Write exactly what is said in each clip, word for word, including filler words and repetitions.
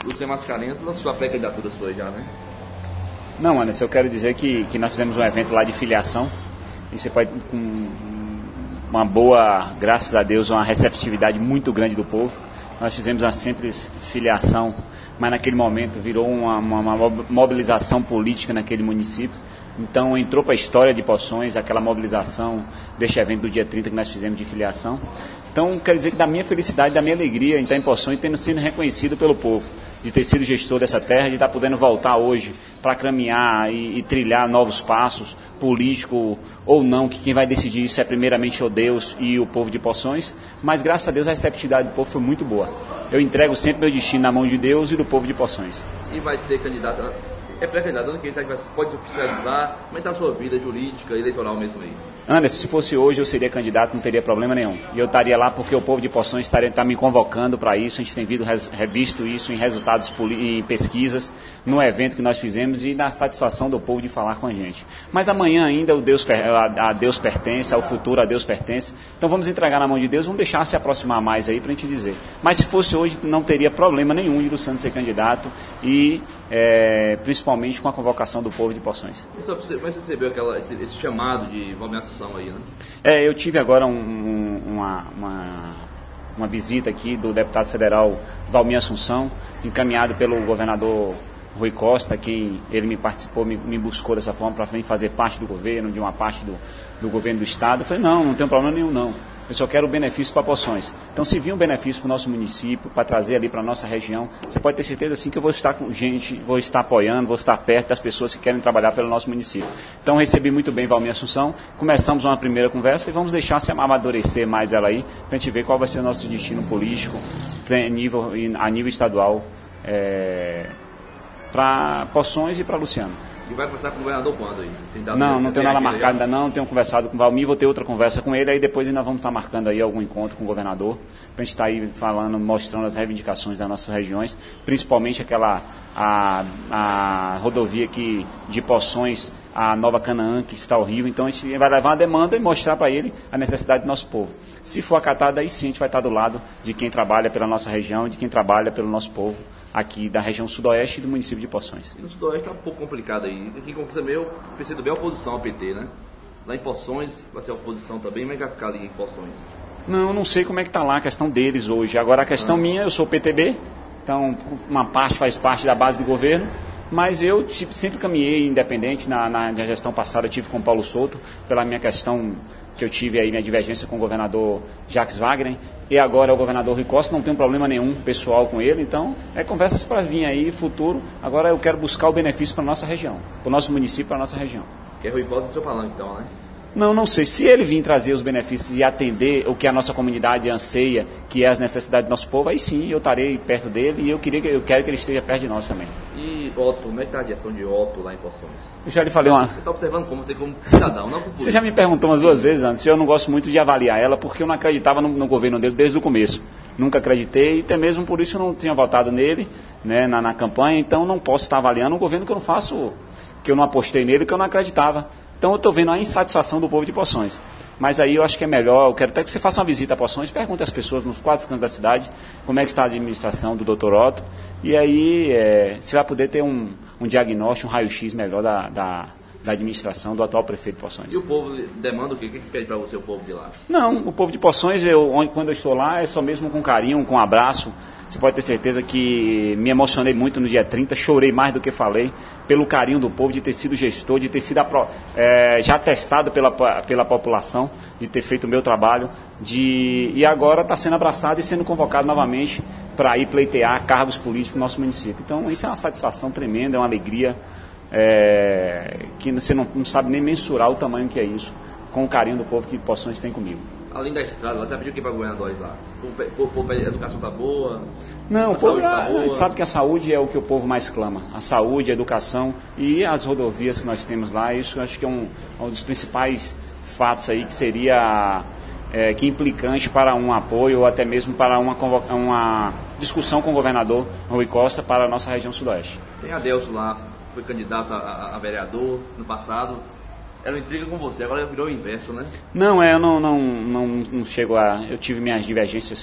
Luciano Mascarenhas, pela sua pré-candidatura sua já, né? Não, Anderson, eu quero dizer que, que nós fizemos um evento lá de filiação e você pode, com uma boa, graças a Deus, uma receptividade muito grande do povo. Nós fizemos uma simples filiação, mas naquele momento virou uma, uma, uma mobilização política naquele município. Então entrou para a história de Poções aquela mobilização deste evento do dia trinta que nós fizemos de filiação. Então quer dizer que da minha felicidade, da minha alegria em estar em Poções, tendo sido reconhecido pelo povo, de ter sido gestor dessa terra, de estar podendo voltar hoje para caminhar e, e trilhar novos passos, político ou não, que quem vai decidir isso é primeiramente o Deus e o povo de Poções, mas graças a Deus a receptividade do povo foi muito boa. Eu entrego sempre meu destino na mão de Deus e do povo de Poções. E vai ser candidato, é pré-candidato, ano que vem você pode oficializar, como é que está a sua vida jurídica, eleitoral mesmo aí? Anderson, se fosse hoje eu seria candidato, não teria problema nenhum. E eu estaria lá porque o povo de Poções estaria, está me convocando para isso. A gente tem visto isso em resultados, em pesquisas, no evento que nós fizemos e na satisfação do povo de falar com a gente. Mas amanhã ainda o Deus, a, a Deus pertence, ao futuro a Deus pertence. Então vamos entregar na mão de Deus, vamos deixar se aproximar mais aí para a gente dizer. Mas se fosse hoje não teria problema nenhum de Luciano ser candidato e é, principalmente com a convocação do povo de Poções. Mas você recebeu aquela, esse, esse chamado de Valmir aí, né? É, eu tive agora um, um, uma, uma, uma visita aqui do deputado federal Valmir Assunção, encaminhado pelo governador Rui Costa, que ele me participou, me, me buscou dessa forma para fazer parte do governo, de uma parte do, do governo do estado. Eu falei, não, não tem problema nenhum não. Eu só quero o benefício para Poções. Então, se vir um benefício para o nosso município, para trazer ali para a nossa região, você pode ter certeza sim que eu vou estar com gente, vou estar apoiando, vou estar perto das pessoas que querem trabalhar pelo nosso município. Então, recebi muito bem Valmir Assunção, começamos uma primeira conversa e vamos deixar se amadurecer mais ela aí, para a gente ver qual vai ser o nosso destino político a nível, a nível estadual é, para Poções e para Luciano. E vai conversar com o governador quando aí? Não, não tenho nada marcado ainda não, tenho conversado com o Valmir, vou ter outra conversa com ele, aí depois ainda vamos estar marcando aí algum encontro com o governador, para a gente estar aí falando, mostrando as reivindicações das nossas regiões, principalmente aquela, a, a rodovia que, de Poções, a Nova Canaã, que está horrível, então a gente vai levar uma demanda e mostrar para ele a necessidade do nosso povo. Se for acatada, aí sim a gente vai estar do lado de quem trabalha pela nossa região, de quem trabalha pelo nosso povo, aqui da região sudoeste e do município de Poções. E no sudoeste está um pouco complicado aí. Quem conquista meio, o P C do B é a oposição ao P T, né? Lá em Poções vai ser a oposição também, como é que vai ficar ali em Poções? Não, eu não sei como é que está lá a questão deles hoje. Agora a questão ah. minha, eu sou P T B, então uma parte faz parte da base do governo, mas eu tipo, sempre caminhei independente. Na, na, na gestão passada eu tive com o Paulo Souto, pela minha questão que eu tive aí, minha divergência com o governador Jacques Wagner, e agora é o governador Rui Costa, não tenho problema nenhum pessoal com ele, então é conversas para vir aí, futuro. Agora eu quero buscar o benefício para a nossa região, para o nosso município, para a nossa região. Que é Rui Costa do seu palanque então, né? Não, não sei. Se ele vir trazer os benefícios e atender o que a nossa comunidade anseia, que é as necessidades do nosso povo, aí sim eu estarei perto dele e eu, queria, eu quero que ele esteja perto de nós também. E Otto, como é que está a gestão de Otto lá em Poções? Eu já lhe falei uma... Você está observando como você como cidadão, não como Você já me perguntou umas duas vezes antes, eu não gosto muito de avaliar ela, porque eu não acreditava no, no governo dele desde o começo. Nunca acreditei, e até mesmo por isso eu não tinha votado nele, né, na, na campanha, então não posso estar avaliando um governo que eu não faço, que eu não apostei nele, que eu não acreditava. Então eu estou vendo a insatisfação do povo de Poções. Mas aí eu acho que é melhor, eu quero até que você faça uma visita a Poções, pergunte às pessoas nos quatro cantos da cidade como é que está a administração do doutor Otto, e aí é, você vai poder ter um, um diagnóstico, um raio-x melhor da, da, da administração do atual prefeito de Poções. E o povo demanda o quê? O que pede para você o povo de lá? Não, o povo de Poções, eu, onde, quando eu estou lá, é só mesmo com carinho, com um abraço. Você pode ter certeza que me emocionei muito no dia trinta, chorei mais do que falei, pelo carinho do povo, de ter sido gestor, de ter sido é, já testado pela, pela população, de ter feito o meu trabalho, de, e agora está sendo abraçado e sendo convocado novamente para ir pleitear cargos políticos no nosso município. Então isso é uma satisfação tremenda, é uma alegria é, que você não, não sabe nem mensurar o tamanho que é isso, com o carinho do povo que Poções tem comigo. Além da estrada, você pediu o que para governadores lá? O povo, a educação está boa? Não, a o povo tá boa. A gente sabe que a saúde é o que o povo mais clama. A saúde, a educação e as rodovias que nós temos lá, isso acho que é um, um dos principais fatos aí que seria é, que implicante para um apoio ou até mesmo para uma, uma discussão com o governador Rui Costa para a nossa região sudoeste. Tem Adelso lá, foi candidato a, a, a vereador no passado. Era uma intriga com você, agora virou o inverso, né? Não, é, eu não, não, não, não chego a... Eu tive minhas divergências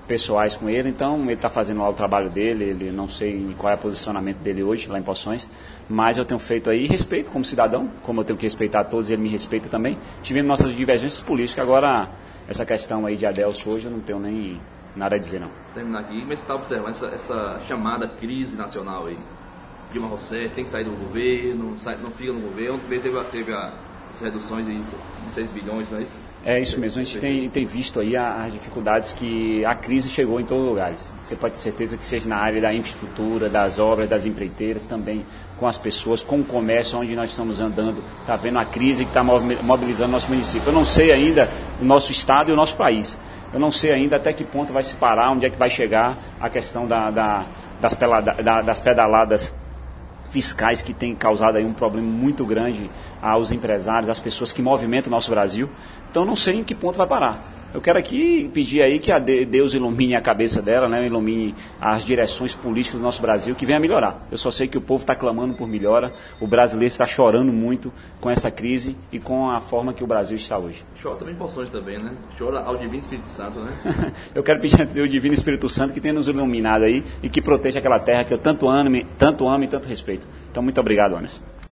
pessoais com ele, então ele está fazendo lá o trabalho dele, ele não sei qual é o posicionamento dele hoje lá em Poções, mas eu tenho feito aí respeito como cidadão, como eu tenho que respeitar a todos, ele me respeita também. Tivemos nossas divergências políticas, agora essa questão aí de Adelso hoje eu não tenho nem nada a dizer não. Terminar aqui, mas você está observando essa, essa chamada crise nacional aí, Dilma Rousseff tem que sair do governo, sai, não fica no governo, teve, teve a, as reduções de seis bilhões, não é isso? É isso mesmo, a gente tem, tem visto aí as dificuldades que a crise chegou em todos os lugares. Você pode ter certeza que seja na área da infraestrutura, das obras, das empreiteiras, também com as pessoas, com o comércio, onde nós estamos andando, está vendo a crise que está mobilizando nosso município. Eu não sei ainda o nosso estado e o nosso país. Eu não sei ainda até que ponto vai se parar, onde é que vai chegar a questão da, da, das, pelada, da, das pedaladas fiscais que tem causado aí um problema muito grande aos empresários, às pessoas que movimentam o nosso Brasil. Então não sei em que ponto vai parar. Eu quero aqui pedir aí que a Deus ilumine a cabeça dela, né, ilumine as direções políticas do nosso Brasil, que venha melhorar. Eu só sei que o povo está clamando por melhora, o brasileiro está chorando muito com essa crise e com a forma que o Brasil está hoje. Chora também Poções também, né? Chora ao Divino Espírito Santo, né? Eu quero pedir ao Divino Espírito Santo que tenha nos iluminado aí e que proteja aquela terra que eu tanto amo, tanto amo e tanto respeito. Então, muito obrigado, Anderson.